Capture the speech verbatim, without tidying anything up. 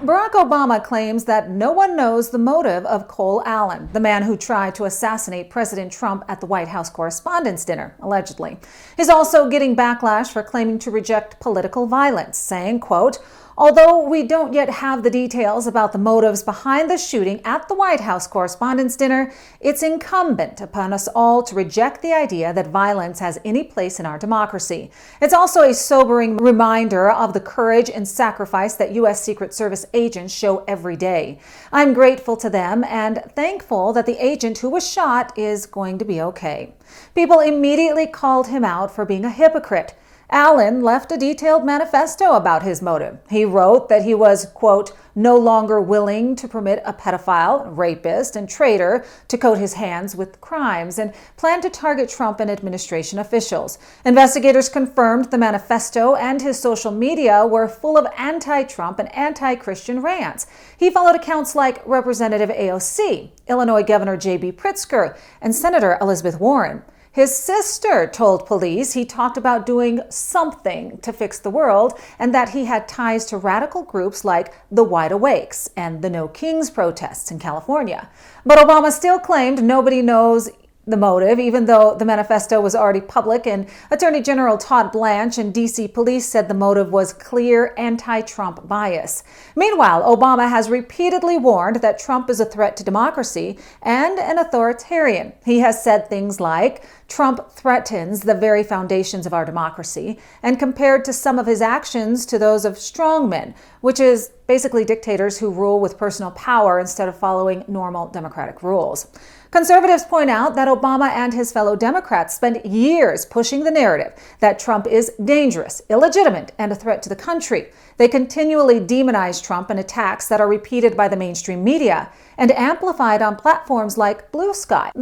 Barack Obama claims that no one knows the motive of Cole Allen, the man who tried to assassinate President Trump at the White House Correspondents' Dinner, allegedly. He's also getting backlash for claiming to reject political violence, saying, quote, "Although we don't yet have the details about the motives behind the shooting at the White House Correspondents' Dinner, it's incumbent upon us all to reject the idea that violence has any place in our democracy. It's also a sobering reminder of the courage and sacrifice that U S Secret Service agents show every day. I'm grateful to them and thankful that the agent who was shot is going to be okay." People immediately called him out for being a hypocrite. Allen left a detailed manifesto about his motive. He wrote that he was, quote, "no longer willing to permit a pedophile, rapist, and traitor to coat his hands with crimes," and planned to target Trump and administration officials. Investigators confirmed the manifesto and his social media were full of anti-Trump and anti-Christian rants. He followed accounts like Representative A O C, Illinois Governor J B Pritzker, and Senator Elizabeth Warren. His sister told police he talked about doing something to fix the world and that he had ties to radical groups like the Wide Awakes and the No Kings protests in California. But Obama still claimed nobody knows the motive, even though the manifesto was already public, and Attorney General Todd Blanche and D C police said the motive was clear anti-Trump bias. Meanwhile, Obama has repeatedly warned that Trump is a threat to democracy and an authoritarian. He has said things like, "Trump threatens the very foundations of our democracy," and compared to some of his actions to those of strongmen, which is basically dictators who rule with personal power instead of following normal democratic rules. Conservatives point out that Obama and his fellow Democrats spent years pushing the narrative that Trump is dangerous, illegitimate, and a threat to the country. They continually demonize Trump in attacks that are repeated by the mainstream media and amplified on platforms like Blue Sky.